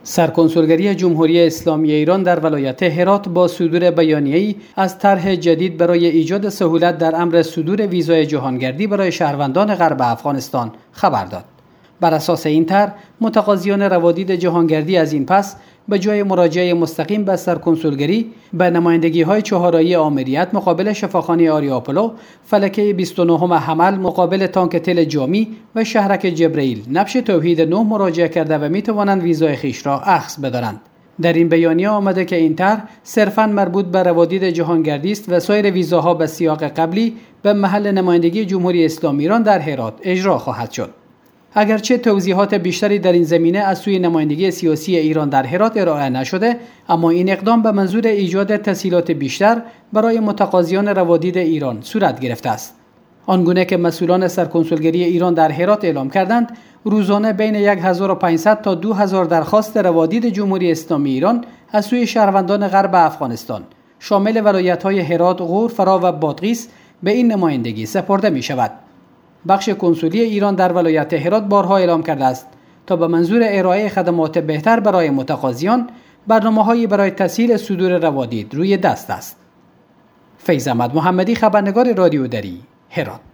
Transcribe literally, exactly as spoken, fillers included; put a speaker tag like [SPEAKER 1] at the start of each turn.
[SPEAKER 1] سرکنسولگری جمهوری اسلامی ایران در ولایت هرات با صدور بیانیه‌ای از طرح جدید برای ایجاد سهولت در امر صدور ویزای جهانگردی برای شهروندان غرب افغانستان خبر داد. بر اساس این طرح، متقاضیان روادید جهانگردی از این پس به جای مراجعه مستقیم به سرکنسولگری به نمایندگی‌های چهاررایی آمریت مقابل شفاخانه آریاپولو، فلکه بیست و نهم حمل مقابل تانک تل جامی و شهرک جبرئیل نبش توحید نه مراجعه کرده و می‌توانند ویزای خیش را اخذ بدارند. در این بیانیه آمده که این طرح صرفاً مربوط به روادید جهانگردی است و سایر ویزاها به سیاق قبلی به محل نمایندگی جمهوری اسلامی ایران در هرات اجرا خواهد شد. اگرچه توضیحات بیشتری در این زمینه از سوی نمایندگی سیاسی ایران در هرات ارائه نشده، اما این اقدام به منظور ایجاد تسهیلات بیشتر برای متقاضیان روادید ایران صورت گرفته است. آنگونه که مسئولان سرکنسولگری ایران در هرات اعلام کردند، روزانه بین هزار و پانصد تا دو هزار درخواست روادید جمهوری اسلامی ایران از سوی شهروندان غرب افغانستان شامل ولایت‌های هرات، غور، فرا و بادغیس به این نمایندگی سپرده می شود. بخش کنسولی ایران در ولایت هرات بارها اعلام کرده است تا به منظور ارائه خدمات بهتر برای متقاضیان، برنامه‌هایی برای تسهیل صدور روادید روی دست است. فیض احمد محمدی، خبرنگار رادیو دری، هرات.